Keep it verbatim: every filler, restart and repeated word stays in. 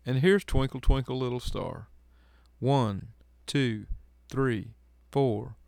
And here's Twinkle, Twinkle, Little Star. One, two, three, four,